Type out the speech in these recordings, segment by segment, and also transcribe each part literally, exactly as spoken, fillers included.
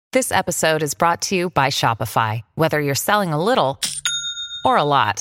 This episode is brought to you by Shopify. Whether you're selling a little or a lot,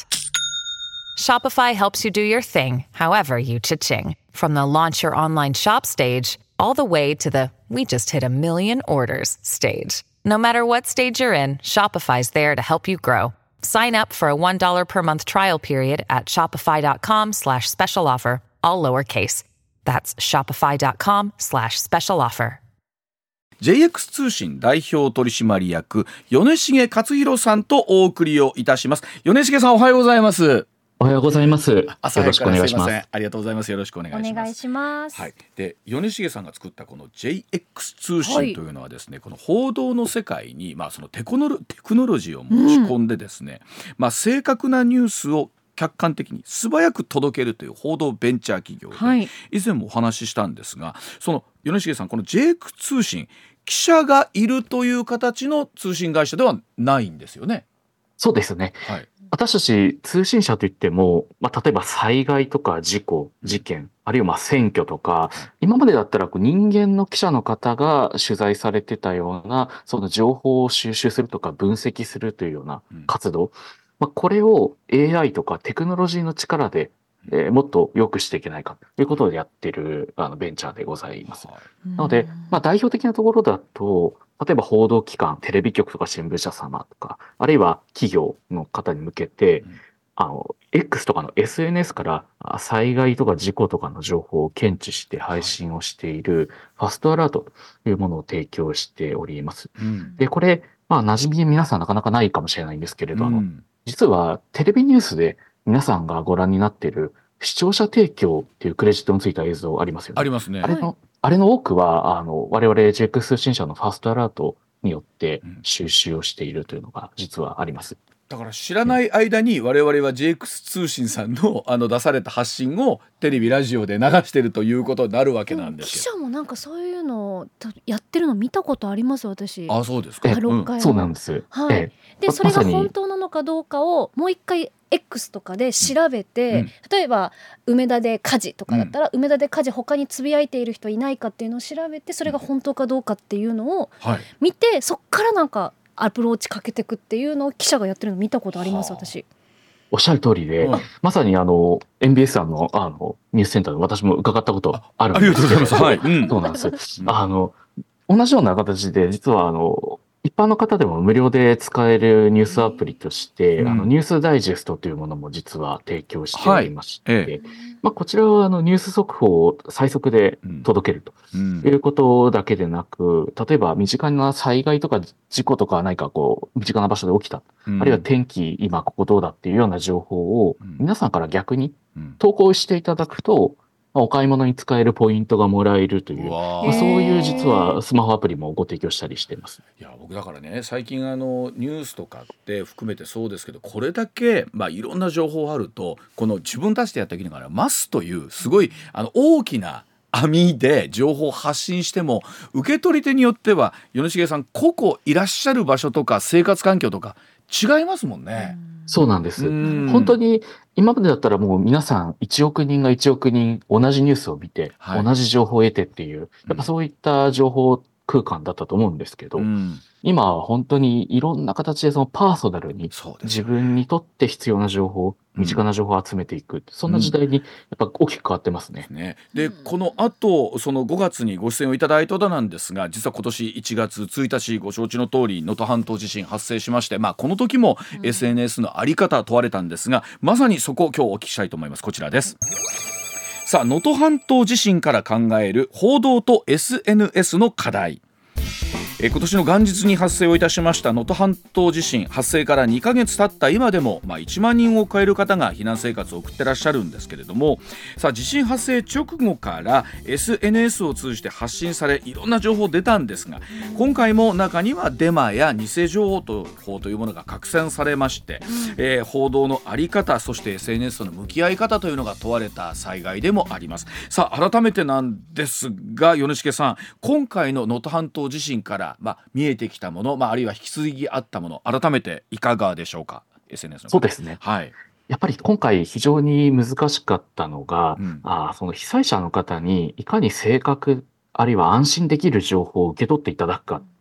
Shopify helps you do your thing, however you cha-ching. From the launch your online shop stage, all the way to the we just hit a million orders stage. No matter what stage you're in, Shopify's there to help you grow. Sign up for a one dollar per month trial period at shopify.com slash special offer, all lowercase. That's shopify.com slash special offer. ジェイエックス 通信代表取締役米重勝弘さんとお送りをいたします。米重さん、おはようございます。 おはようございます。 朝早くからすいません。ありがとうございます。よろしくお願いします。 お願いします。 はい。で、米重さんが作ったこの ジェイエックス 通信というのはですね、はい、この報道の世界に、まあ、そのテクノロ、テクノロジーを持ち込んでですね、うんまあ、正確なニュースを客観的に素早く届けるという報道ベンチャー企業で、はい、以前もお話ししたんですが、その米重さん、この ジェイエックス 通信、記者がいるという形の通信会社ではないんですよね。 そうですね。はい、私たち通信社といっても、まあ、例えば災害とか事故、事件、あるいはまあ選挙とか、今までだったらこう人間の記者の方が取材されてたような、その情報を収集するとか分析するというような活動、うんまあ、これを エーアイ とかテクノロジーの力でえー、もっと良くしていけないかということでやってるあのベンチャーでございます。はい、なので、まあ、代表的なところだと、例えば報道機関、テレビ局とか新聞社様とか、あるいは企業の方に向けて、うん、あの X とかの エスエヌエス から災害とか事故とかの情報を検知して配信をしているファストアラートというものを提供しております。うん、で、これ、まあ、馴染み皆さんなかなかないかもしれないんですけれど、うん、あの実はテレビニュースで皆さんがご覧になっている視聴者提供っていうクレジットのついた映像ありますよね。 ありますね。 あれの、あれの多くは、あの、我々 ジェイエックス 通信社のファストアラートによって収集をしているというのが実はあります。 だから知らない間に我々は ジェイエックス 通信さんのあの出された発信をテレビラジオで流してるということになるわけなんですよ。 記者もなんかそういうのをやってるの見たことあります私。 あ、そうですか。 うん、そうなんです。 はい。でそれが本当なのかどうかをもう一回 X とかで調べて、うん、例えば梅田で火事とかだったら、うん、梅田で火事他につぶやいている人いないかっていうのを調べてそれが本当かどうかっていうのを見て、はい、そっからなんかアプローチかけていくっていうのを記者がやってるの見たことあります私。 おっしゃる通りで、うん、まさにあの エヌビーエス さんのあのニュースセンターで私も伺ったことあるんですけど、ありがとうございます。はい、うん、そうなんです。あの同じような形で実はあの一般の方でも無料で使えるニュースアプリとして、うん、あのニュースダイジェストというものも実は提供しておりまして、はいええまあ、こちらはあのニュース速報を最速で届けるということだけでなく、例えば身近な災害とか事故とか何かこう身近な場所で起きた、うん、あるいは天気今ここどうだっていうような情報を皆さんから逆に投稿していただくと、お買い物に使えるポイントがもらえるという、まあ、そういう実はスマホアプリもご提供したりしています。 いや僕だからね最近あのニュースとかって含めてそうですけどこれだけ、まあ、いろんな情報あるとこの自分たちでやった時にからマスというすごいあの大きな網で情報を発信しても受け取り手によっては米重さん個々いらっしゃる場所とか生活環境とか違いますもんね。 そうなんです。本当に今までだったらもう皆さんいちおくにんがいちおくにん同じニュースを見て、はい、同じ情報を得てっていう、やっぱそういった情報空間だったと思うんですけど、うん、今は本当にいろんな形でそのパーソナルに自分にとって必要な情報、身近な情報を集めていく、うん、そんな時代にやっぱ大きく変わってますね。 ねでこの後そのごがつにご出演をいただいたとなんですが、実は今年いちがつついたちご承知の通り能登半島地震発生しまして、まあ、この時も エスエヌエス のあり方問われたんですが、まさにそこを今日お聞きしたいと思います。こちらです。さあ能登半島地震から考える報道と エスエヌエス の課題。え今年の元日に発生をいたしました能登半島地震発生からにかげつ経った今でも、まあ、いちまんにんを超える方が避難生活を送ってらっしゃるんですけれども、さあ地震発生直後から エスエヌエス を通じて発信されいろんな情報出たんですが、今回も中にはデマや偽情報というものが拡散されまして、えー、報道の在り方そして エスエヌエス との向き合い方というのが問われた災害でもあります。さあ改めてなんですが米重さん、今回の能登半島地震からまあ、見えてきたもの、まあ、あるいは引き継ぎあったもの、改めていかがでしょうか。 エスエヌエス のそうですね、はい、やっぱり今回非常に難しかったのが、うん、あその被災者の方にいかに正確あるいは安心できる情報を受け取っていただくか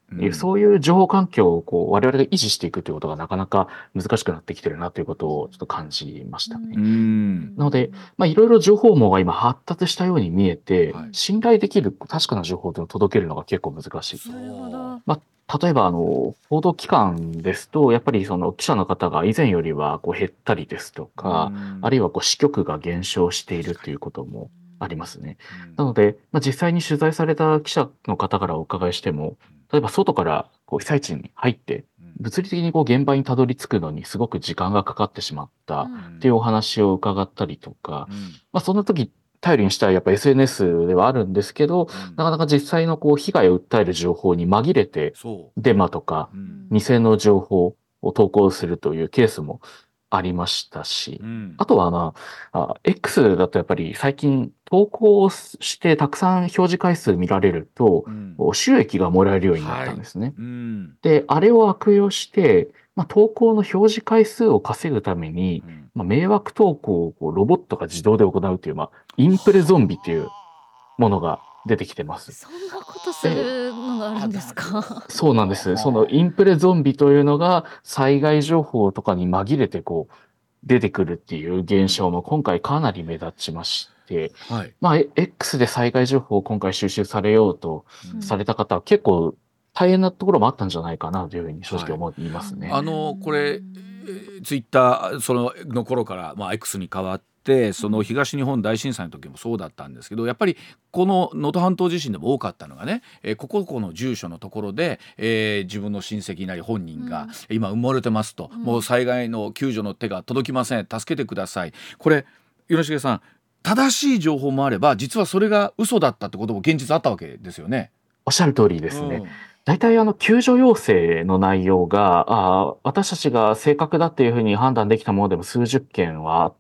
いう、そういう情報環境をこう我々が維持していくということがなかなか難しくなってきてるなということをちょっと感じましたね。 うんなので、まあ、いろいろ情報網が今発達したように見えて、 はい信頼できる確かな情報というのを届けるのが結構難しい。 なるほど。 まあ、例えば、あの、報道機関ですと、やっぱりその記者の方が以前よりはこう減ったりですとか、あるいはこう支局が減少しているということもありますね。なので、まあ、実際に取材された記者の方からお伺いしても、例えば外からこう被災地に入って、物理的にこう現場にたどり着くのにすごく時間がかかってしまったっていうお話を伺ったりとか、まあ、そんな時頼りにしたらやっぱ エスエヌエス ではあるんですけど、なかなか実際のこう被害を訴える情報に紛れてデマとか偽の情報を投稿するというケースもありましたし、あとはまあ、あ X だとやっぱり最近投稿をしてたくさん表示回数見られると、収益がもらえるようになったんですね。で、あれを悪用して、まあ、投稿の表示回数を稼ぐために、まあ、迷惑投稿をこうロボットが自動で行うという、まあ、インプレゾンビというものが出てきてます。 そんなことするのがあるんですか？ そうなんです。そのインプレゾンビというのが災害情報とかに紛れてこう出てくるっていう現象も今回かなり目立ちまして、はい、まあ X で災害情報を今回収集されようとされた方は結構大変なところもあったんじゃないかなというふうに正直思いますね。 はい、あのこれツイッターそのの頃から、まあ、X に変わってその東日本大震災の時もそうだったんですけど、やっぱりこの能登半島地震でも多かったのがね、えー、こここの住所のところで、えー、自分の親戚なり本人が今埋もれてますと、うん、もう災害の救助の手が届きません、助けてください。これ米重さん、正しい情報もあれば実はそれが嘘だったってことも現実あったわけですよね。 おっしゃる通りですね。うん、大体あの救助要請の内容があ私たちが正確だっていうふうに判断できたものでも数十件はあって、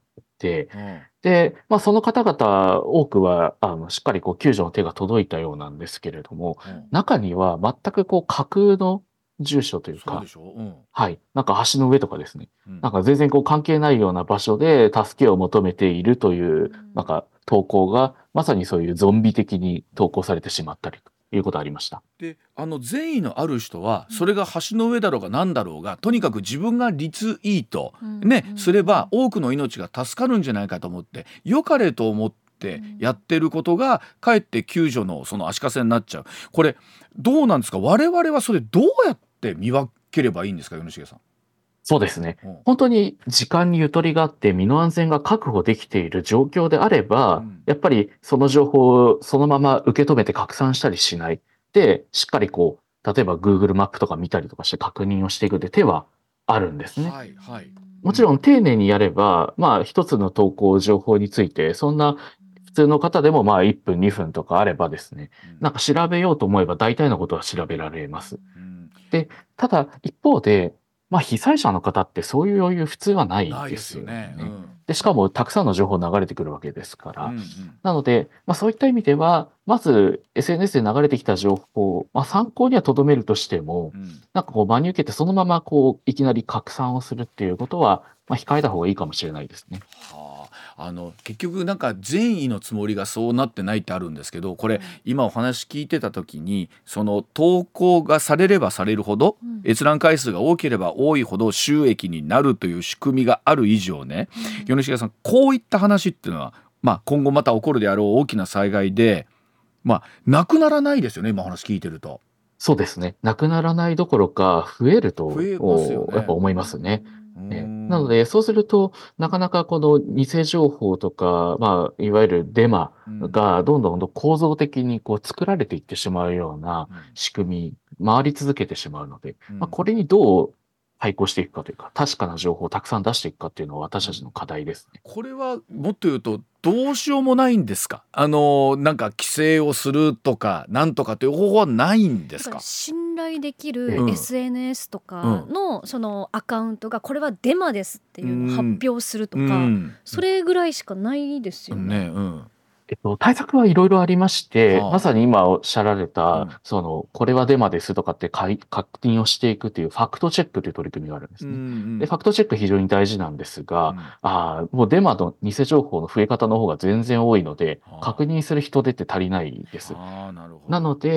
うん、で、まあ、その方々多くはあのしっかりこう救助の手が届いたようなんですけれども、うん、中には全くこう架空の住所というか、そうでしょ、うん、はい、なんか橋の上とかですね、うん、なんか全然こう関係ないような場所で助けを求めているという、うん、なんか投稿がまさにそういうゾンビ的に投稿されてしまったりということありました。 で、あの善意のある人はそれが橋の上だろうが何だろうが、とにかく自分がリツイート、ね、うん、すれば多くの命が助かるんじゃないかと思って良かれと思ってやってることがかえって救助のその足かせになっちゃう。これどうなんですか？我々はそれどうやって見分ければいいんですか、米重さん。 そうですね。うん、本当に時間にゆとりがあって身の安全が確保できている状況であれば、うん、やっぱりその情報をそのまま受け止めて拡散したりしない。で、しっかりこう、例えば Google マップとか見たりとかして確認をしていくって手はあるんですね。はいはい、もちろん丁寧にやれば、まあ一つの投稿情報について、そんな普通の方でもまあいっぷんにふんとかあればですね、なんか調べようと思えば大体のことは調べられます。で、ただ一方で、まあ被災者の方ってそういう余裕普通はないですよね。ないですよね。うん、で、しかもたくさんの情報流れてくるわけですから。うんうん、なので、まあそういった意味では、まず エスエヌエス で流れてきた情報、まあ参考には留めるとしても、うん、なんかこう真に受けてそのままこういきなり拡散をするっていうことは、まあ控えた方がいいかもしれないですね。 はあ、あの結局なんか善意のつもりがそうなってないってあるんですけど、これ今お話聞いてた時にその投稿がされればされるほど、うん、閲覧回数が多ければ多いほど収益になるという仕組みがある以上ね、うん、米重さん、こういった話っていうのは、まあ、今後また起こるであろう大きな災害で、まあ、なくならないですよね、今話聞いてると。 そうですね、なくならないどころか増えると増えますよね、やっぱ思いますね。ね、なのでそうするとなかなかこの偽情報とか、まあ、いわゆるデマがどんどんどん構造的にこう作られていってしまうような仕組み、回り続けてしまうので、まあ、これにどう対抗していくかというか、確かな情報をたくさん出していくかっていうのは私たちの課題ですね。 これはもっと言うとどうしようもないんですか？あのなんか規制をするとかなんとかという方法はないんですか？ 信頼できる エスエヌエス とかのそのアカウントがこれはデマですっていうのを発表するとか、うん、それぐらいしかないですよね。うんうん、 えっと、対策はいろいろありまして、はあ、まさに今おっしゃられた、うん、その、これはデマですとかって確認をしていくというファクトチェックという取り組みがあるんですね。うんうん、で、ファクトチェック非常に大事なんですが、うん、あもうデマの偽情報の増え方の方が全然多いので、はあ、確認する人手って足りないです。はあ、なるほど。なので、うん、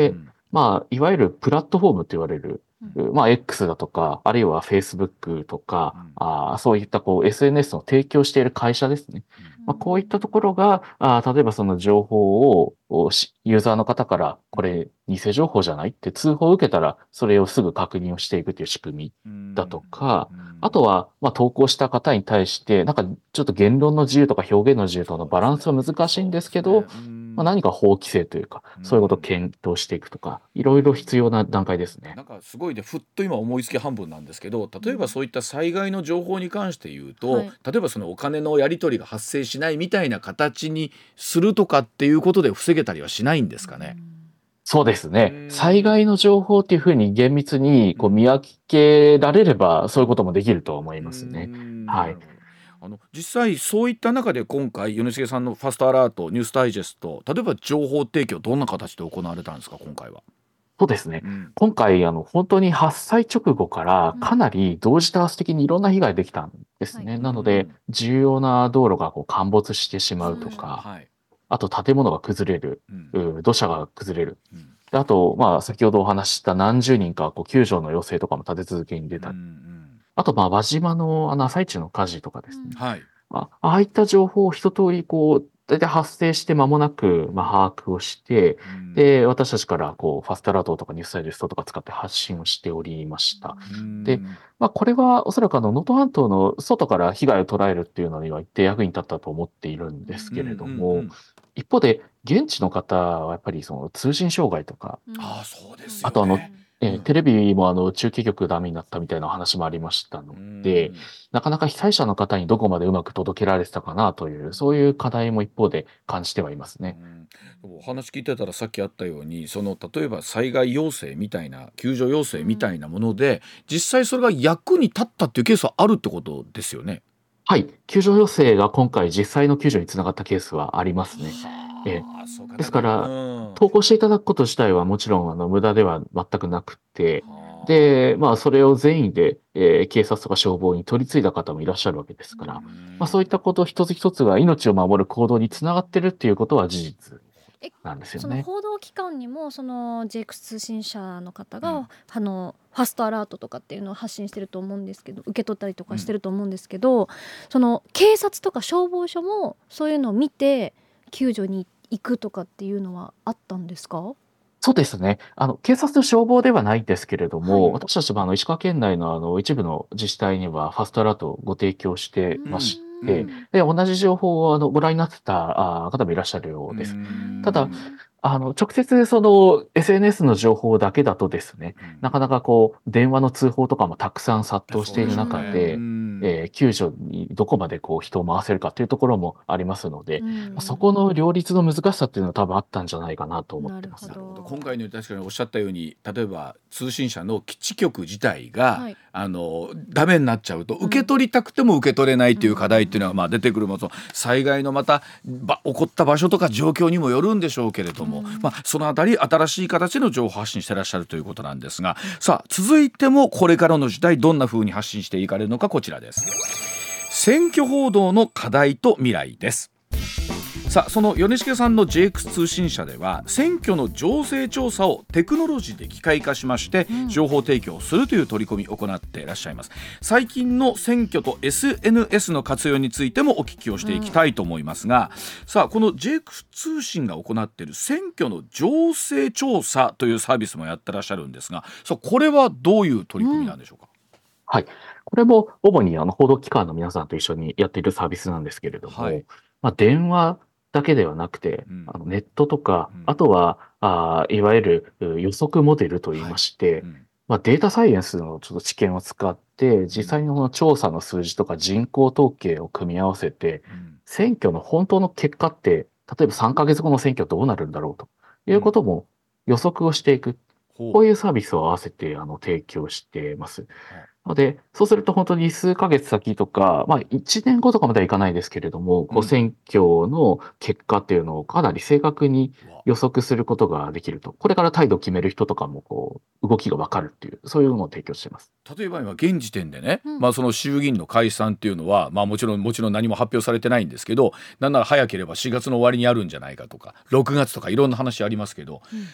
まあ、いわゆるプラットフォームと言われる、 うんまあ、X だとか、あるいは Facebook とか、 うんあーそういったこう エスエヌエス の提供している会社ですね。まあ、こういったところが、あー例えばその情報をおしユーザーの方から、これ偽情報じゃないって通報を受けたら、それをすぐ確認をしていくという仕組みだとか、あとは、まあ、投稿した方に対して、なんかちょっと言論の自由とか表現の自由とのバランスは難しいんですけど、まあ、何か法規制というか、そういうことを検討していくとか、いろいろ必要な段階ですね。 なんかすごいね、ふっと今思いつき半分なんですけど、例えばそういった災害の情報に関して言うと、 はい例えばそのお金のやり取りが発生しないみたいな形にするとかっていうことで防げたりはしないんですかね。 そうですうね。 ん災害の情報っていうふうに厳密にこううん見分けられれば、そういうこともできると思いますね。 うんはいなるほど。あの実際そういった中で今回米重さんのファストアラートニュースダイジェスト、例えば情報提供どんな形で行われたんですか今回は。 そうですね。 うん今回、あの、本当に発災直後からかなり同時多発的にいろんな被害できたんですね。 はいなので、重要な道路がこう陥没してしまうとうんか、 はいあと建物が崩れる、 うんうん土砂が崩れる。 うんであと、まあ、先ほどお話しした何十人かこう救助の要請とかも立て続けに出たり。 うんうんあと、まあ、輪島のあの朝市の火事とかですね。 はいまあ、ああいった情報を一通りこう、大体発生して間もなく、まあ、把握をして、 うんで、私たちからこう、ファストアラートとかニュースダイジェストとか使って発信をしておりました。 うんでまあ、これはおそらくあの、能登半島の外から被害を捉えるっていうのには一定役に立ったと思っているんですけれども、 うんうんうん一方で、現地の方はやっぱりその通信障害とか、 うんああそうですよね。 あとあのえーうんテレビもあの、中継局ダメになったみたいな話もありましたので、なかなか被災者の方にどこまでうまく届けられてたかなという、そういう課題も一方で感じてはいますね。 うんお話聞いてたらさっきあったように、その例えば災害要請みたいな救助要請みたいなもので、実際それが役に立ったっていうケースはあるってことですよね。 はい。救助要請が今回実際の救助につながったケースはありますね。ええああそうかですからうん投稿していただくこと自体はもちろんあの無駄では全くなくて、 はあで、まあそれを善意で、えー警察とか消防に取り継いだ方もいらっしゃるわけですから、 うんまあそういったこと一つ一つが命を守る行動につながってるっていうことは事実えなんですよね。 その報道機関にもその ジェイエックス 通信社の方が、 うんあのファストアラートとかっていうのを発信してると思うんですけど、受け取ったりとかしてると思うんですけど、その警察とか消防署もそういうのを見て救助に行くとかっていうのはあったんですか？ そうですね。あの、警察と消防ではないんですけれども、 はい私たちもあの石川県内のあの一部の自治体にはファストアラートをご提供してましうて、 んで、同じ情報をあのご覧になってたあ方もいらっしゃるようです。 うんただあの、直接その エスエヌエス の情報だけだとですね、 うんなかなかこう、電話の通報とかもたくさん殺到している中そうですで、 ねうんえー救助にどこまでこう人を回せるかというところもありますので、 うんそこの両立の難しさっていうのは多分あったんじゃないかなと思ってます。 なるほど今回のように確かにおっしゃったように、例えば通信社の基地局自体が、 はいあのダメになっちゃうと、受け取りたくても受け取れないっていう課題っていうのはまあ出てくるものと、災害のまたば起こった場所とか状況にもよるんでしょうけれども、まあ、そのあたり新しい形の情報発信してらっしゃるということなんですが、さあ続いてもこれからの時代どんな風に発信していかれるのか、こちらです。選挙報道の課題と未来です。さあその米重さんの ジェイエックス 通信社では、選挙の情勢調査をテクノロジーで機械化しまして、 うん情報提供をするという取り組みを行っていらっしゃいます。最近の選挙と エスエヌエス の活用についてもお聞きをしていきたいと思いますが、さあこの ジェイエックス 通信が行っている選挙の情勢調査というサービスもやってらっしゃるんですが、さあこれはどういう取り組みなんでしょうか？ はい。これも主にあの報道機関の皆さんと一緒にやっているサービスなんですけれども、 はいまあ、電話だけではなくて、 うんあのネットとか、 うんあとはあーいわゆるう予測モデルといいまして、 うんまあ、データサイエンスのちょっと知見を使って、実際にこの調査の数字とか人口統計を組み合わせて、 うん選挙の本当の結果って、例えばさんかげつごの選挙どうなるんだろうということも予測をしていく。 ほうこういうサービスを合わせてあの提供しています。ので、そうすると本当に数ヶ月先とか、まあいちねんごとかまではいかないですけれども、こうんう選挙の結果っていうのをかなり正確に予測することができると。これから態度を決める人とかもこう動きがわかるっていう、そういうのを提供しています。 例えば今現時点でね、 うんまあ、その衆議院の解散っていうのは、まあ、もちろんもちろん何も発表されてないんですけど、なんなら早ければしがつの終わりにあるんじゃないかとかろくがつとかいろんな話ありますけど、 うん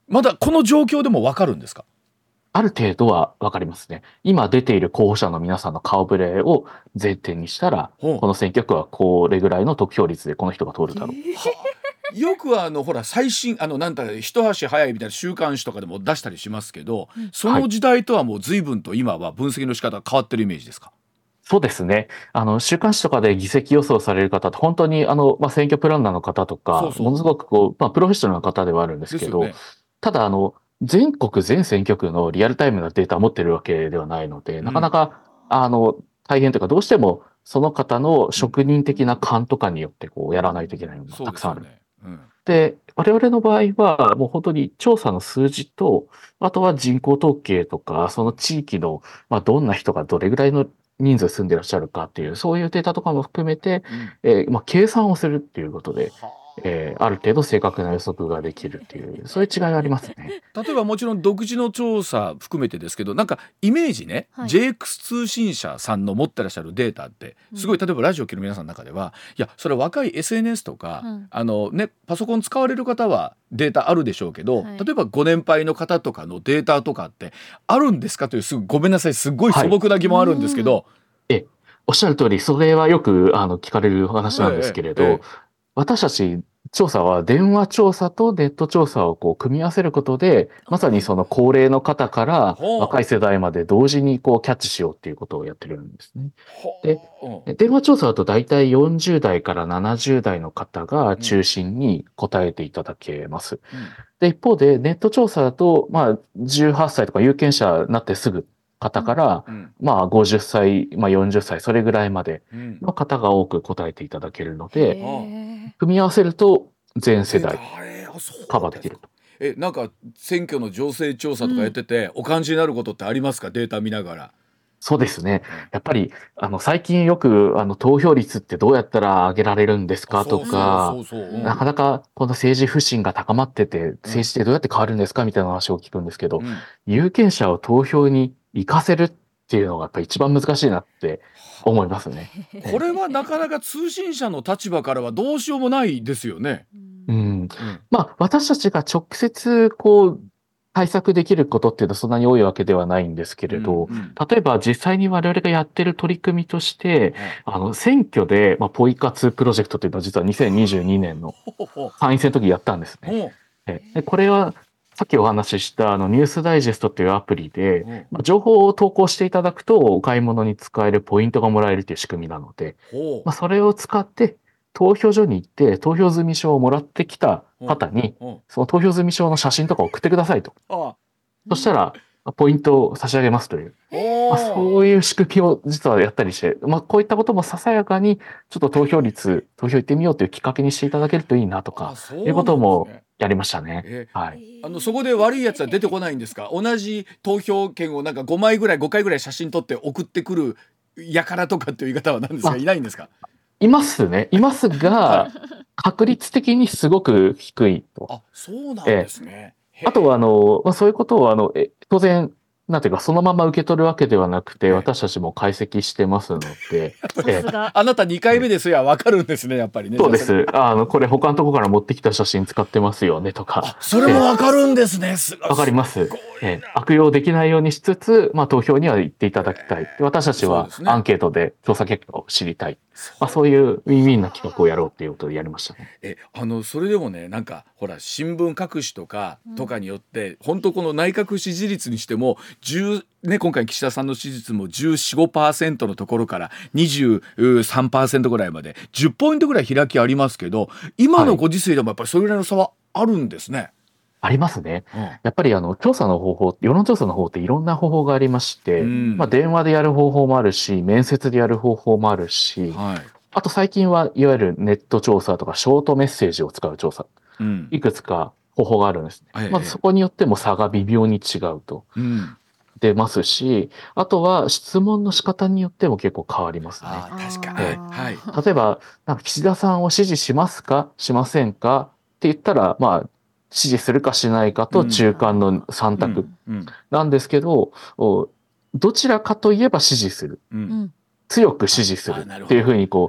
まだこの状況でも分かるんですか？ ある程度はわかりますね。今出ている候補者の皆さんの顔ぶれを前提にしたら、 ほうこの選挙区はこれぐらいの得票率でこの人が通るだろう。 よくあのほら最新あのなんだ一足早いみたいな週刊誌とかでも出したりしますけど、その時代とはもう随分と今は分析の仕方が変わってるイメージですか？ そうですね。あの、週刊誌とかで議席予想される方って本当にあの、まあ、選挙プランナーの方とか、 そうそうものすごくこう、まあ、プロフェッショナルな方ではあるんですけど、 ですよね。 ただあの、全国全選挙区のリアルタイムなデータを持ってるわけではないので、なかなか、あの、大変というか、どうしてもその方の職人的な勘とかによってこう、やらないといけないのがたくさんある。 そうですよね。うん。 で、我々の場合は、もう本当に調査の数字と、あとは人口統計とか、その地域の、まあ、どんな人がどれぐらいの人数住んでらっしゃるかっていう、そういうデータとかも含めて、 うんえーまあ、計算をするっていうことで、 はあえーある程度正確な予測ができるっていう、そういう違いがありますね。 例えばもちろん独自の調査含めてですけど、なんかイメージね、 はいジェイエックス 通信社さんの持ってらっしゃるデータってすごい、例えばラジオを聞く皆さんの中では、いやそれ若い エスエヌエス とか、 うんあのね、パソコン使われる方はデータあるでしょうけど、 はい例えばご年配の方とかのデータとかってあるんですかという、すぐごめんなさいすごい素朴な疑問あるんですけど、 え、おっしゃる通り、それはよくあの聞かれる話なんですけれど、 ええええ私たち調査は電話調査とネット調査をこう組み合わせることで、まさにその高齢の方からほう若い世代まで同時にこうキャッチしようっていうことをやってるんですね。 ほでうんで電話調査だと大体よんじゅう代からななじゅう代の方が中心に答えていただけます。で、一方でネット調査だと、まあ、じゅうはっさいとか有権者になってすぐ方から、 うんまあ、ごじゅっさい、まあ、よんじゅっさい、それぐらいまでうんの方が多く答えていただけるのへで、 ー組み合わせると全世代あれあそうカバーできると。 えなんか選挙の情勢調査とかやってて、お感じになることってありますか？データ見ながら。 そうですね。やっぱり、あの、最近よく、あの、投票率ってどうやったら上げられるんですかとかそ、うそうそうそう、うんなかなかこの政治不信が高まってて、政治ってどうやって変わるんですかみたいな話を聞くんですけど、 うん有権者を投票に行かせるっていうのがやっぱり一番難しいなって思いますね。 これはなかなか通信社の立場からはどうしようもないですよね。 うん。 うんまあ、私たちが直接、こう、対策できることっていうのはそんなに多いわけではないんですけれど、 うんうん例えば実際に我々がやってる取り組みとして、あの、選挙で、まあ、ポイ活プロジェクトっていうのを実はにせんにじゅうにねんのほほ参院選の時やったんですね。 ほえでこれは、さっきお話ししたあのニュースダイジェストというアプリで、 うんまあ、情報を投稿していただくとお買い物に使えるポイントがもらえるという仕組みなので、 ほまあ、それを使って投票所に行って投票済証をもらってきた方に、 ほその投票済証の写真とか送ってくださいと。 あそしたら、まあポイントを差し上げますという、 おまあ、そういう仕組みを実はやったりして、まあ、こういったこともささやかに、ちょっと投票率、投票行ってみようというきっかけにしていただけるといいなとか、いうこともやりましたね。 えはい。 あのそこで悪いやつは出てこないんですか？同じ投票券をなんかごまいぐらいごかいぐらい写真撮って送ってくるやからとかっていう言い方は何ですか？ あいないんですか？ いますね。いますが、確率的にすごく低いと。 あそうなんですね。へあとは、あの、まあ、そういうことを、あの、え当然、なんていうか、そのまま受け取るわけではなくて、 ええ私たちも解析してますので、 さええすが。 あなたにかいめですや分かるんですねやっぱりね。 そうです。あの、これ他のところから持ってきた写真使ってますよねとか、 それも分かるんですね。すわかりますごい。 ええ悪用できないようにしつつ、まあ、投票には行っていただきたい。で私たちはそうですねアンケートで調査結果を知りたい。まあ、そういうウィンウィンな企画をやろうっていうことでやりましたね。 えあのそれでもねなんかほら新聞各紙とかとかによって、本当この内閣支持率にしてもじゅうね今回岸田さんの支持率もじゅうよん、ごパーセントのところからにじゅうさんパーセントぐらいまでじゅっポイントぐらい開きありますけど、今のご時世でもやっぱりそれぐらいの差はあるんですね。 ありますね。 うんやっぱりあの、調査の方法、世論調査の方っていろんな方法がありまして、 うんまあ電話でやる方法もあるし、面接でやる方法もあるし、 はいあと最近はいわゆるネット調査とかショートメッセージを使う調査、 うんいくつか方法があるんですね。 ええまずそこによっても差が微妙に違うとうん出ますし、あとは質問の仕方によっても結構変わりますね。 あー確かええに、はい例えば、なんか岸田さんを支持しますかしませんかって言ったら、まあ、支持するかしないかと中間のさん択うんなんですけど、おどちらかといえば支持する。 うんううんん。 強く支持するあなるほどっていうふうにこう、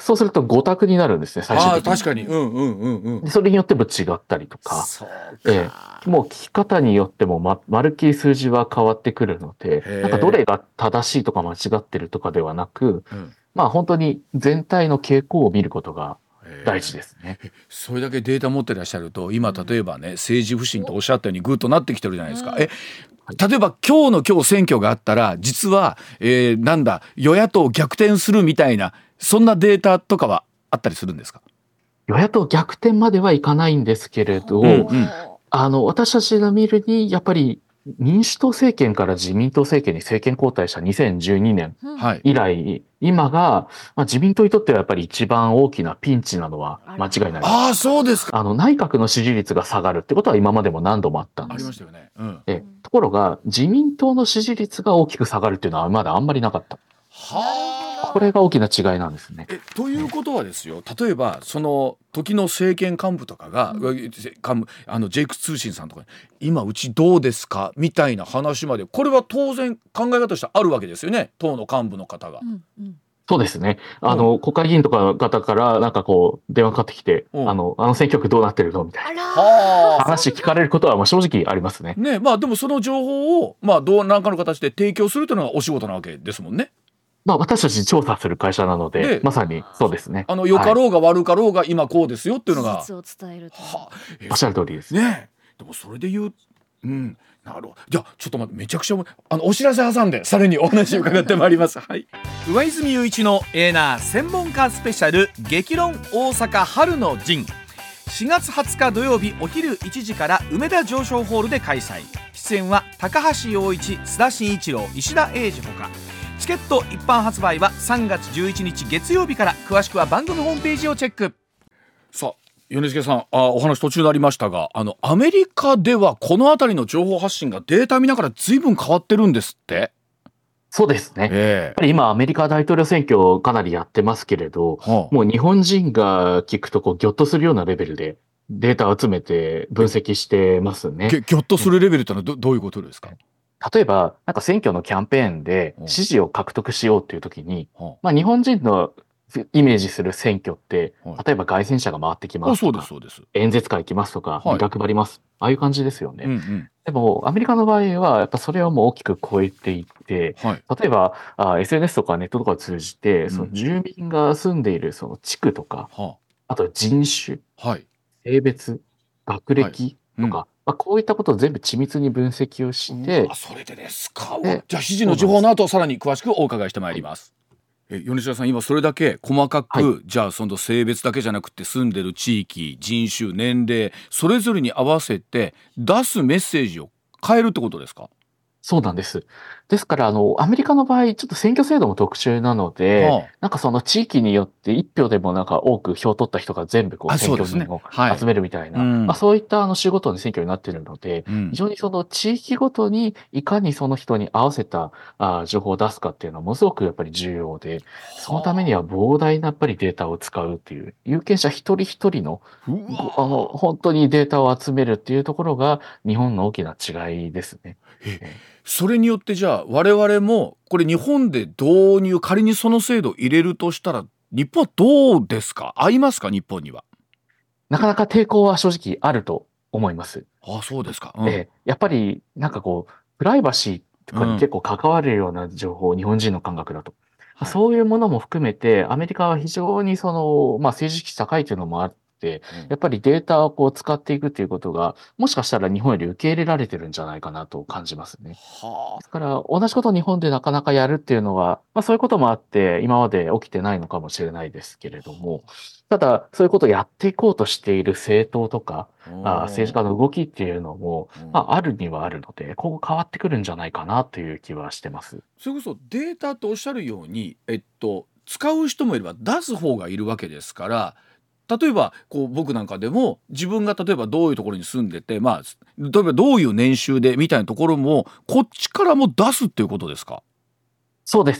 そうするとご択になるんですね、最終ああ的に。 確かに、うんうんうんうん。 でそれによっても違ったりとか、 そうえか、 え、もう聞き方によってもま、まるっきり数字は変わってくるので、 へえなんかどれが正しいとか間違ってるとかではなく、 うんまあ本当に全体の傾向を見ることが大事ですね。 それだけデータ持ってらっしゃると今例えばね、政治不信とおっしゃったようにグッとなってきてるじゃないですか。 うんえ例えば今日の今日選挙があったら実は、えー、なんだ与野党逆転するみたいなそんなデータとかはあったりするんですか？ 与野党逆転まではいかないんですけれど、 うんうんあの、私たちが見るに、やっぱり民主党政権から自民党政権に政権交代したにせんじゅうにねんうんはい以来、今が、まあ、自民党にとってはやっぱり一番大きなピンチなのは間違いないです。 ああそうですか。 あの、内閣の支持率が下がるってことは今までも何度もあったんあです。 りましたよね。うんえところが、自民党の支持率が大きく下がるっていうのはまだあんまりなかった。 はあこれが大きな違いなんですね。 えということはですよ、例えばその時の政権幹部とかが、幹部あのジェイク通信さんとか今うちどうですかみたいな話までこれは当然考え方としてあるわけですよね、党の幹部の方が。 うんうんそうですね。あの、国会議員とかの方からなんかこう、電話かかってきて、 うんあの、あの選挙区どうなってるのみたいなあらはあ話聞かれることはもう正直ありますね。 ね、まあでもその情報をまあどう何かの形で提供するというのがお仕事なわけですもんね。 まあ私たち調査する会社なので、 でまさにそうですね。 あの良かはいろうが悪かろうが今こうですよっていうのが、 事実を伝えるというはえおっしゃる通りです。 ねえでもそれで言う、うんなるほど。じゃあちょっと待って、めちゃくちゃあのお知らせ挟んでさらにお話を伺ってまいります。はい、上泉雄一のエーナー専門家スペシャル激論大阪春の陣、しがつはつか土曜日お昼いちじから梅田上昇ホールで開催。出演は高橋洋一、須田慎一郎、石田英二ほか。チケット一般発売はさんがつじゅういちにち月曜日から。詳しくは番組ホームページをチェック。さあ米助さん、あお話途中になりましたが、あのアメリカではこの辺りの情報発信がデータ見ながら随分変わってるんですって。 そうですね。やっえぱり今アメリカ大統領選挙かなりやってますけれど、 えはあもう日本人が聞くとこうギョッとするようなレベルでデータを集めて分析してますね。 ぎぎょっとするレベルってのは ど, どういうことですか？ 例えば、なんか選挙のキャンペーンでうん支持を獲得しようっていう時に、 はまあ日本人のイメージする選挙ってはい、 例えば凱旋車が回ってきあ、あそうますとか、 ですそうです。 演説会行きますとか、 はいビラ配ります。ああいう感じですよね。 うんうんでも、アメリカの場合は、やっぱそれをもう大きく超えていって、 はい例えば、あ エスエヌエス とかネットとかを通じて、 んその住民が住んでいるその地区とか、 はあと人種、 あはい性別、学歴とか、 うんまあ、こういったことを全部緻密に分析をして、 あそれでですか。 でじゃあしちじの時報の後さらに詳しくお伺いしてまいります。え米沢さん、今それだけ細かく、 はいじゃあその性別だけじゃなくて住んでる地域、人種、年齢それぞれに合わせて出すメッセージを変えるってことですか？ そうなんです。ですから、あの、アメリカの場合、ちょっと選挙制度も特殊なので、 はあなんかその地域によって一票でもなんか多く票を取った人が全部こうあ選挙そうですね人をはい集めるみたいな、 うんまあ、そういったあの州ごとに選挙になっているので、 うん非常にその地域ごとにいかにその人に合わせたあ情報を出すかっていうのはものすごくやっぱり重要で、そのためには膨大なやっぱりデータを使うっていう、有権者一人一人のうごわあの本当にデータを集めるっていうところが日本の大きな違いですね。 それによってじゃあ我々もこれ日本で導入、仮にその制度を入れるとしたら日本はどうですか？合いますか？日本には。 なかなか抵抗は正直あると思います。 ああそうですか。うんええ、やっぱりなんかこう、プライバシーとかに結構関わるような情報、日本人の感覚だと。 はいそういうものも含めて、アメリカは非常にその、まあ政治意識高いというのもあって、 うんやっぱりデータをこう使っていくということが、もしかしたら日本より受け入れられてるんじゃないかなと感じますね。 はですから、同じことを日本でなかなかやるっていうのは、まあそういうこともあって、今まで起きてないのかもしれないですけれども、ただ、そういうことをやっていこうとしている政党とか、あ政治家の動きっていうのも、 うんまあ、あるにはあるので、今後変わってくるんじゃないかなという気はしてます。 それこそデータとおっしゃるように、えっと、使う人もいれば出す方がいるわけですから、例えばこう僕なんかでも自分が例えばどういうところに住んでて、まあ、例えばどういう年収でみたいなところもこっちからも出すっていうことですか？ そうですね。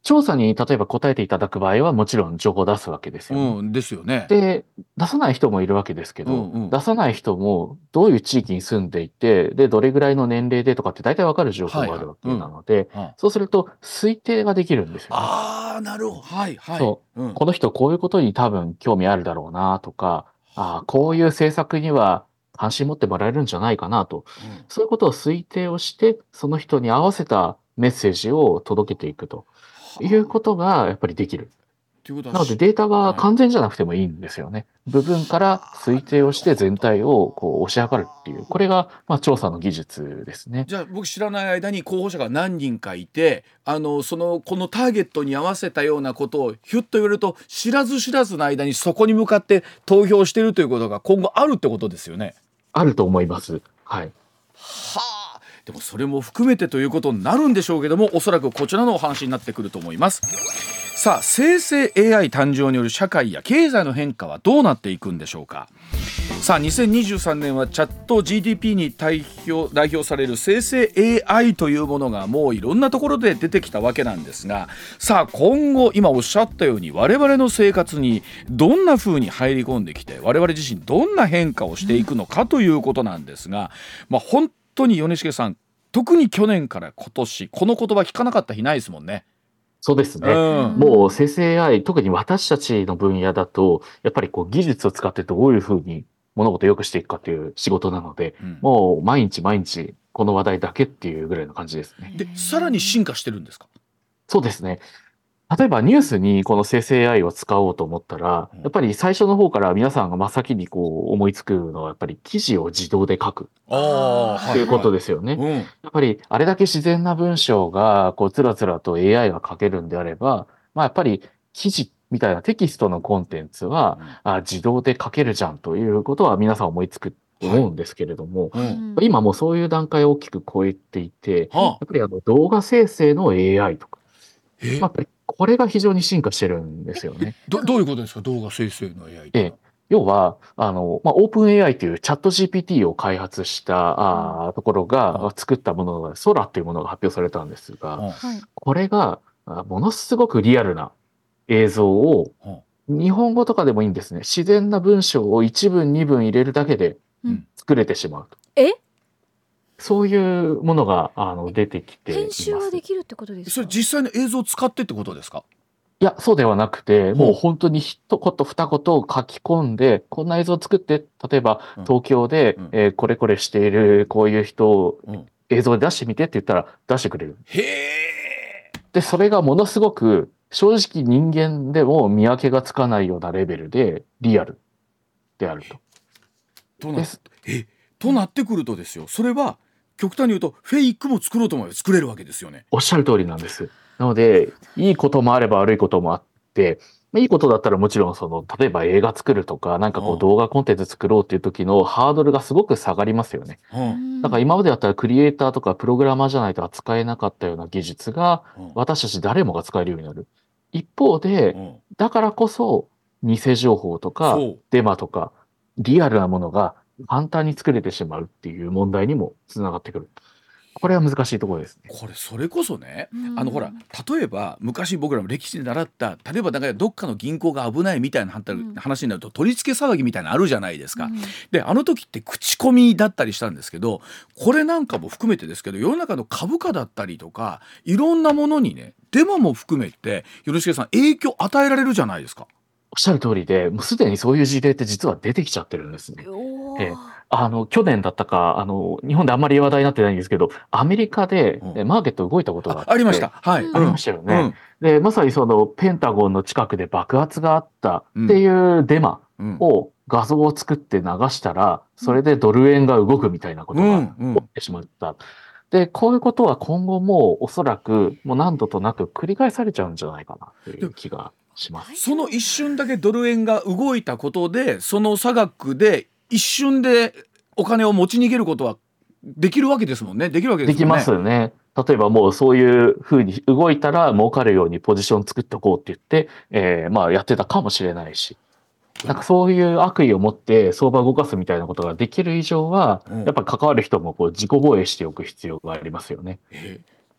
調査に例えば答えていただく場合はもちろん情報を出すわけですよね。 うん、ですよね。 で、出さない人もいるわけですけど、 うんうん出さない人もどういう地域に住んでいて、で、どれぐらいの年齢でとかって大体わかる情報があるわけなので、 あそうすると推定ができるんですよね。 あー、なるほど。はいはい。 そう、 うん、 この人こういうことに多分興味あるだろうなとか、ああ、こういう政策には関心持ってもらえるんじゃないかなと、 うんそういうことを推定をして、その人に合わせたメッセージを届けていくということがやっぱりできる。 ということはなのでデータははい完全じゃなくてもいいんですよね。部分から推定をして全体をこう推し量るっていう、これがまあ調査の技術ですね。 じゃあ僕知らない間に候補者が何人かいて、あのそのこのターゲットに合わせたようなことをヒュッと言われると、知らず知らずの間にそこに向かって投票しているということが今後あるってことですよね。 あると思います。はい。 はあ。でもそれも含めてということになるんでしょうけども、おそらくこちらのお話になってくると思います。さあ、生成 エーアイ 誕生による社会や経済の変化はどうなっていくんでしょうか。さあ、にせんにじゅうさんねんはチャット ジーディーピー に代表、代表される生成 エーアイ というものがもういろんなところで出てきたわけなんですが、さあ今後今おっしゃったように我々の生活にどんな風に入り込んできて、我々自身どんな変化をしていくのかということなんですが、まあ、本当に米重さん、特に去年から今年この言葉聞かなかった日ないですもんね。 そうですね。 うんもう生成 エーアイ、特に私たちの分野だと、やっぱりこう技術を使ってどういうふうに物事を良くしていくかという仕事なので、 うんもう毎日毎日この話題だけっていうぐらいの感じですね。 でさらに進化してるんですか。 そうですね。例えばニュースにこの生成 エーアイ を使おうと思ったら、 うんやっぱり最初の方から皆さんが真っ先にこう思いつくのは、やっぱり記事を自動で書くあということでですよね。 うんやっぱりあれだけ自然な文章がこうつらつらと エーアイ が書けるんであれば、まあやっぱり記事みたいなテキストのコンテンツは、あ自動で書けるじゃんということは皆さん思いつくと思うんですけれども、 うん今もうそういう段階を大きく超えていて、やはあっぱりあの動画生成の エーアイ とか、 えまあやっぱりこれが非常に進化してるんですよね。 どどういうことですか、動画生成の エーアイ って。 ええ要は、あの、まあ、オープン エーアイ というチャット ジーピーティー を開発した、あーところが作ったものが、ソラというものが発表されたんですが、 うんはい。 これが、あものすごくリアルな映像を、 うん日本語とかでもいいんですね。自然な文章を一文二文入れるだけでうん作れてしまうと。 えそういうものが、あの、出てきています。 編集ができるってことですか。 それ実際の映像を使ってってことですか。 いや、そうではなくて、 ほうもう本当に一言二言を書き込んで、こんな映像を作って、例えばうん東京で、 うんえーこれこれしているこういう人をうん映像で出してみてって言ったら出してくれる。 へえ。 で、それがものすごく正直人間でも見分けがつかないようなレベルでリアルであると。 となですえとなってくるとですよ、それは極端に言うとフェイクも作ろうと思えば作れるわけですよね。 おっしゃる通りなんです。なので、いいこともあれば悪いこともあって、まあいいことだったらもちろんその、例えば映画作るとか、なんかこうんう動画コンテンツ作ろうっていう時のハードルがすごく下がりますよね。 うんだから今までだったらクリエイターとかプログラマーじゃないと扱えなかったような技術がうん私たち誰もが使えるようになる。一方で、 うんだからこそ偽情報とかそうデマとかリアルなものが簡単に作れてしまうっていう問題にもつながってくる。これは難しいところですね。 これそれこそね、 うんあのほら例えば昔僕らも歴史で習った例えばなんかどっかの銀行が危ないみたいなうん話になると取り付け騒ぎみたいなのあるじゃないですか。 うんであの時って口コミだったりしたんですけど、これなんかも含めてですけど世の中の株価だったりとかいろんなものにねデマも含めて米重さん影響与えられるじゃないですか。 おっしゃる通りで、もうすでにそういう事例って実は出てきちゃってるんですね。 おええーあの、去年だったか、あの、日本であんまり話題になってないんですけど、アメリカでうんえマーケット動いたことがあって。 あありました。はい。 うんありましたよね。で、まさにそのペンタゴンの近くで爆発があったっていうデマうんうんを画像を作って流したら、それでドル円が動くみたいなことうがんうん起きてしまった。で、こういうことは今後もおそらくもう何度となく繰り返されちゃうんじゃないかなという気がします。 その一瞬だけドル円が動いたことでその差額で一瞬でお金を持ち逃げることはできるわけですもんね。できるわけでですきまもんね。 すよね。例えばもうそういう風に動いたら儲かるようにポジション作っておこうって言って、えーまあやってたかもしれないし。なんかそういう悪意を持って相場を動かすみたいなことができる以上は、 うんやっぱ関わる人もこう自己防衛しておく必要がありますよね。 え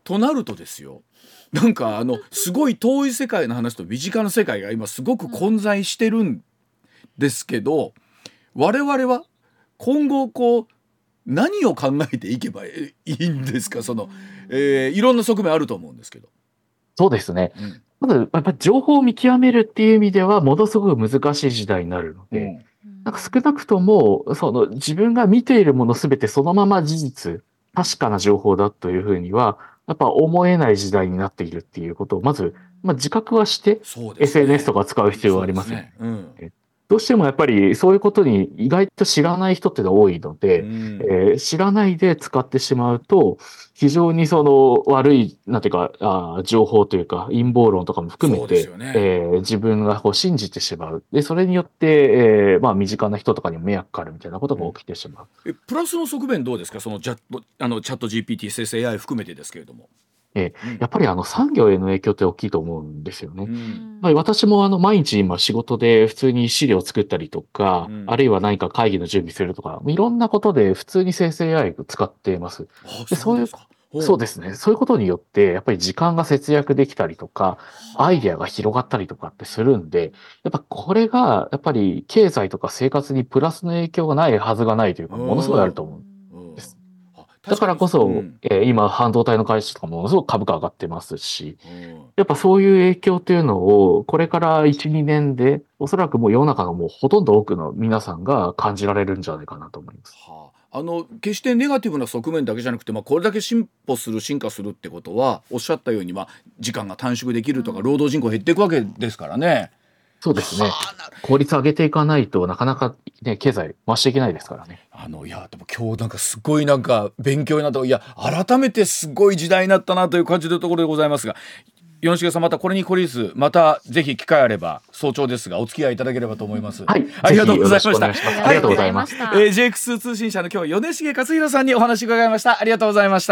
となるとですよ、なんかあのすごい遠い世界の話と身近な世界が今すごく混在してるんですけど、我々は今後こう何を考えていけばいいんですか。その、えー、いろんな側面あると思うんですけど。 そうですね。 うんまず、やっぱり情報を見極めるっていう意味では、ものすごく難しい時代になるので、なんか少なくとも、その自分が見ているものすべてそのまま事実、確かな情報だというふうには、やっぱ思えない時代になっているっていうことを、まず、まあ、自覚はして、 そうですね、 エスエヌエス とか使う必要がありますよね。 そうですね。うんどうしてもやっぱりそういうことに意外と知らない人っていうのが多いので、 うんえー知らないで使ってしまうと、非常にその悪い、なんていうか、あー情報というか陰謀論とかも含めて、 そうですよねえー自分がこう信じてしまう。で、それによって、えーまあ身近な人とかにも迷惑かかるみたいなことが起きてしまう。 えプラスの側面どうですか。そのチャットあのチャット ジーピーティー 生成 エーアイ 含めてですけれども。 えーうんやっぱりあの産業への影響って大きいと思うんですよね。 うんまあ私もあの毎日今仕事で普通に資料を作ったりとか、 うんあるいは何か会議の準備するとか、いろんなことで普通に生成 エーアイ を使っています。 あでそういうですか。 そうですね。そういうことによって、やっぱり時間が節約できたりとか、アイデアが広がったりとかってするんで、やっぱこれが、やっぱり経済とか生活にプラスの影響がないはずがないというか、ものすごいあると思う。 うんですあだからこそ、 うんえー今、半導体の会社とかもものすごく株価上がってますし、 うんやっぱそういう影響というのを、これからいち、にねんで、おそらくもう世の中のもうほとんど多くの皆さんが感じられるんじゃないかなと思います。 はあ、あの決してネガティブな側面だけじゃなくて、まあ、これだけ進歩する進化するってことはおっしゃったように、まあ、時間が短縮できるとか、労働人口減っていくわけですからね。 そうですね。 はあな効率上げていかないとなかなか、ね、経済回していけないですからね。 あのいやでも今日なんかすごいなんか勉強になった。いや改めてすごい時代になったなという感じのところでございますが、米重さんまたこれに懲りず、またぜひ機会あれば早朝ですがお付き合いいただければと思います。 はい。 ありがとうございました。 ぜひよろしくお願いしますありがとうございます。 はえー、ジェイエックス 通信社の今日米重克弘さんにお話伺いました。ありがとうございました。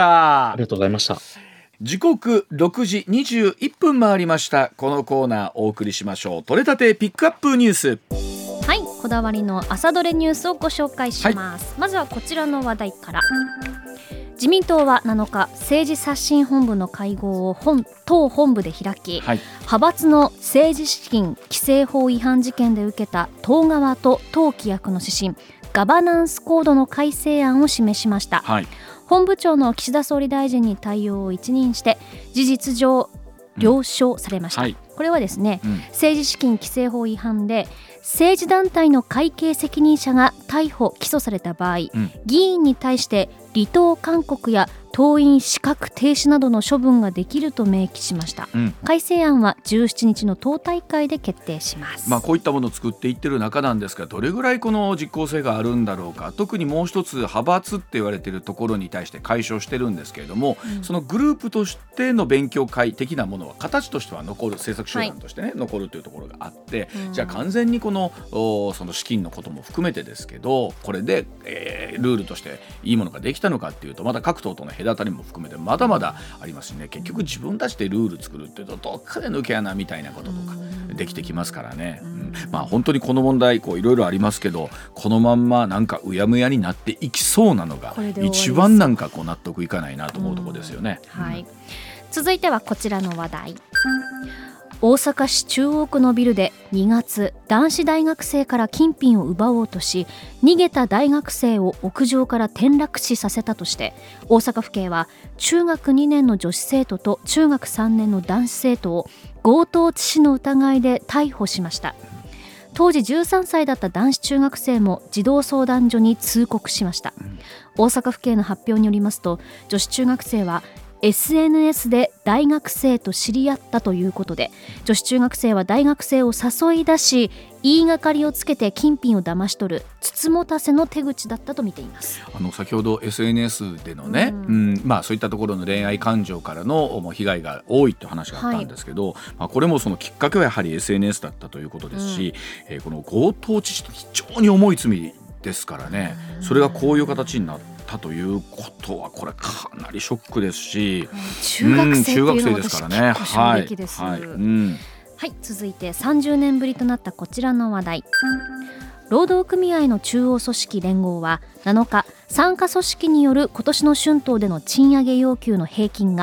ありがとうございました。 時刻ろくじにじゅういっぷん回りました。このコーナーお送りしましょう。取れたてピックアップニュース。 はい、こだわりの朝どれニュースをご紹介します、はい、まずはこちらの話題から。自民党はなのか政治刷新本部の会合を本党本部で開き、はい、派閥の政治資金規正法違反事件で受けた党側と党規約の指針ガバナンスコードの改正案を示しました、はい、本部長の岸田総理大臣に対応を一任して事実上了承されました、うんはい、これはですね、うん、政治資金規正法違反で政治団体の会計責任者が逮捕・起訴された場合、うん、議員に対して離党勧告や党員資格停止などの処分ができると明記しました、うん、改正案はじゅうしちにちの党大会で決定します。 まあ、こういったものを作っていってる中なんですが、どれぐらいこの実効性があるんだろうか。特にもう一つ派閥って言われているところに対して解消してるんですけれども、うん、そのグループとしての勉強会的なものは形としては残る、政策集団としてね、はい、残るというところがあって、うん、じゃあ完全にこのその資金のことも含めてですけど、これで、えー、ルールとしていいものができたのかっていうと、まだ各党との隔たりも含めてまだまだありますしね。結局自分たちでルール作るっていうとどっかで抜け穴みたいなこととかできてきますからね、うん、まあ本当にこの問題こういろいろありますけど、このまんまなんかうやむやになっていきそうなのが一番なんかこう納得いかないなと思うところですよね、 うんはい、続いてはこちらの話題。大阪市中央区のビルでにがつ男子大学生から金品を奪おうとし、逃げた大学生を屋上から転落死させたとして、大阪府警は中学にねんの女子生徒と中学さんねんの男子生徒を強盗致死の疑いで逮捕しました。当時じゅうさんさいだった男子中学生も児童相談所に通告しました。大阪府警の発表によりますと、女子中学生はエスエヌエス で大学生と知り合ったということで、女子中学生は大学生を誘い出し、言いがかりをつけて金品を騙し取るつつもたせの手口だったと見ています。 あの先ほど エスエヌエス でのね、うんうんまあ、そういったところの恋愛感情からの被害が多いという話があったんですけど、はいまあ、これもそのきっかけはやはり エスエヌエス だったということですし、うんえー、この強盗致死と非常に重い罪ですからね、それがこういう形になったということはこれかなりショックですし、 中学生っていうのは私ですからね、 結構衝撃です、 はいはいうんはい、続いてさんじゅうねんぶりとなったこちらの話題。労働組合の中央組織連合はなのか、参加組織による今年の春闘での賃上げ要求の平均が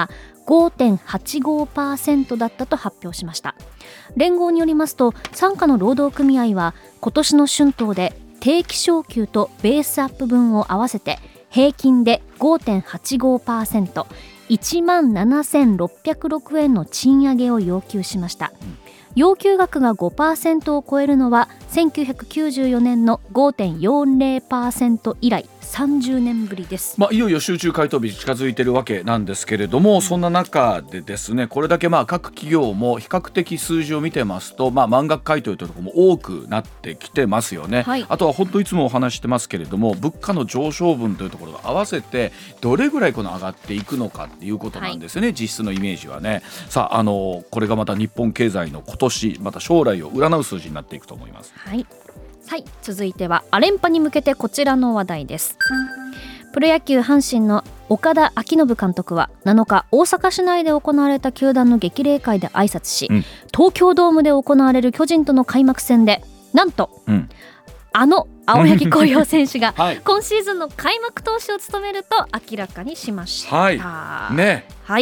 ごてんはちごパーセント だったと発表しました。連合によりますと、傘下の労働組合は今年の春闘で定期昇給とベースアップ分を合わせて平均で ごてんはちごパーセント、いちまんななせんろっぴゃくろくえんの賃上げを要求しました。要求額が ごパーセント を超えるのはせんきゅうひゃくきゅうじゅうよねんの ごてんよんぜろパーセント 以来さんじゅうねんぶりです。 まあ、いよいよ集中回答日近づいているわけなんですけれども、そんな中でですね、これだけまあ各企業も比較的数字を見てますと、まあ、満額回答というところも多くなってきてますよね、はい、あとは本当いつもお話してますけれども、物価の上昇分というところと合わせてどれぐらいこの上がっていくのかっていうことなんですよね、はい、実質のイメージはね。さあ、あのこれがまた日本経済の今年また将来を占う数字になっていくと思います。 はいはい、続いてはアレンパに向けてこちらの話題です。プロ野球阪神の岡田彰信監督はなのか、大阪市内で行われた球団の激励会で挨拶し、うん、東京ドームで行われる巨人との開幕戦でなんと、うん、あの青柳晃洋選手が今シーズンの開幕投手を務めると明らかにしました。 はいね、 はい、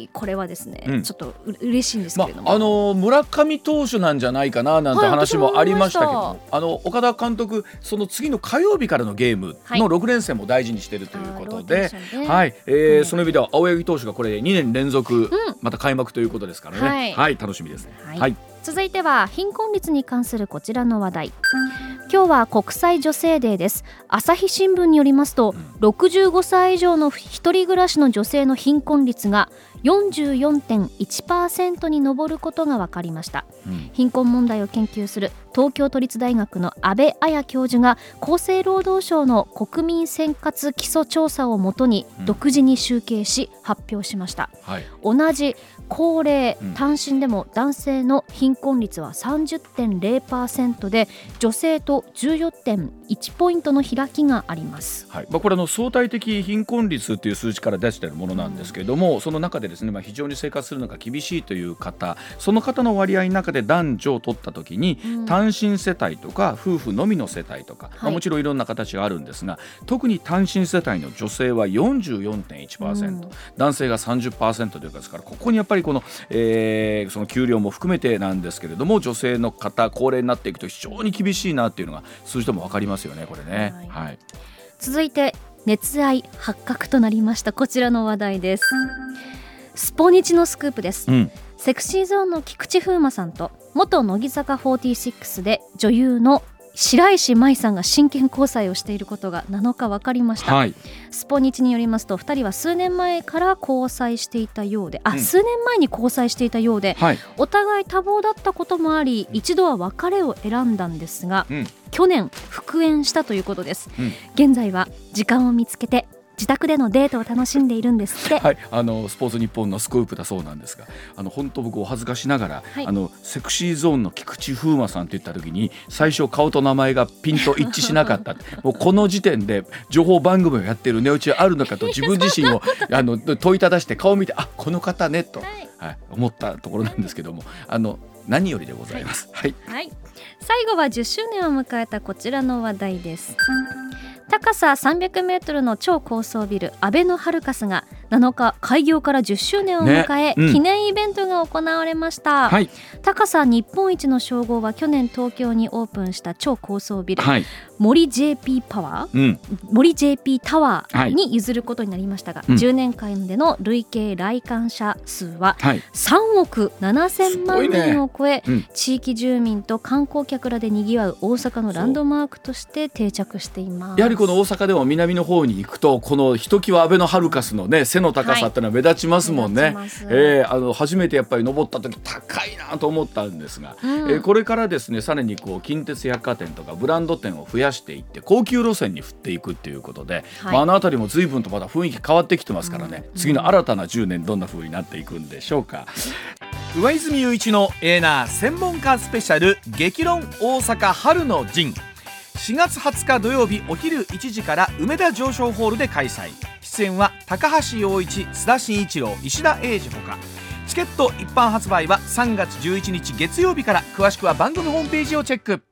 これはですね、うん、ちょっとう嬉しいんですけれども、 まあの村上投手なんじゃないかななんて話もありましたけど、はい、あの岡田監督、その次の火曜日からのゲームのろくれんせんも大事にしているということで、はいはいえーうん、その意味では青柳投手がこれにねん連続また開幕ということですからね、うんはいはい、楽しみですね、はいはい。 続いては貧困率に関するこちらの話題。今日は国際女性デーです。朝日新聞によりますと、ろくじゅうごさい以上の一人暮らしの女性の貧困率が よんじゅうよんてんいちパーセント に上ることが分かりました、うん、貧困問題を研究する東京都立大学の安倍綾教授が厚生労働省の国民生活基礎調査をもとに独自に集計し発表しました、うんはい、同じ高齢単身でも男性の貧困率は さんじゅってんぜろパーセント で女性と じゅうよってんいちポイントの開きがあります、 はいまあ、これの相対的貧困率という数字から出しているものなんですけれども、うん、その中でですね、まあ、非常に生活するのが厳しいという方、その方の割合の中で男女を取ったときに、うん、単身世帯とか夫婦のみの世帯とか、はいまあ、もちろんいろんな形があるんですが、特に単身世帯の女性は よんじゅうよんてんいちパーセント、うん、男性が さんじゅっパーセント というかですから、ここにやっぱりこの、えー、その給料も含めてなんですけれども、女性の方高齢になっていくと非常に厳しいなっていうのが数字でも分かりますよね、これね、はいはい。 続いて熱愛発覚となりましたこちらの話題です。スポニチのスクープです、うん、セクシーゾーンの菊池風磨さんと元乃木坂フォーティーシックスで女優の白石麻衣さんが真剣交際をしていることがなのか分かりました、はい、スポニチによりますとふたりは数年前から交際していたようであ、うん、数年前に交際していたようで、はい、お互い多忙だったこともあり一度は別れを選んだんですが、うん、去年復縁したということです、うん、現在は時間を見つけて自宅でのデートを楽しんでいるんですって、 はい、あのスポーツニッポンのスクープだそうなんですが、あの本当僕お恥ずかしながら、はい、あのセクシーゾーンの菊池風磨さんって言った時に最初顔と名前がピンと一致しなかったもうこの時点で情報番組をやっている値打ちはあるのかと自分自身をあの問いただして顔を見て、あ、この方ねと、はいはい、思ったところなんですけども、あの何よりでございます、はいはいはい、 最後はじゅっしゅうねんを迎えたこちらの話題です。高ささんびゃくメートルの超高層ビルあべのハルカスがなのか開業からじゅっしゅうねんを迎え、ねうん、記念イベントが行われました、はい、高さ日本一の称号は去年東京にオープンした超高層ビル、はい、森 ジェーピー パワー、うん、森 ジェーピー タワーに譲ることになりましたが、はい、じゅうねんかんでの累計来館者数はさんおくななせんまんにんを超え、ねうん、地域住民と観光客らでにぎわう大阪のランドマークとして定着しています。 やはりこの大阪でも南の方に行くとこのひときわあべのハルカスの、ね、背の高さってのは目立ちますもんね、はいえー、あの初めてやっぱり登った時高いなと思ったんですが、うんえー、これからですねさらにこう近鉄百貨店とかブランド店を増やしていって高級路線に振っていくっていうことで、はいまあ、あの辺りも随分とまだ雰囲気変わってきてますからね、うん、次の新たなじゅうねんどんな風になっていくんでしょうか。 上泉雄一のエーナー専門家スペシャル激論大阪春の陣しがつはつか土曜日お昼いちじから梅田上昇ホールで開催。出演は高橋陽一、須田慎一郎、石田英二ほか。チケット一般発売はさんがつじゅういちにち月曜日から。詳しくは番組ホームページをチェック。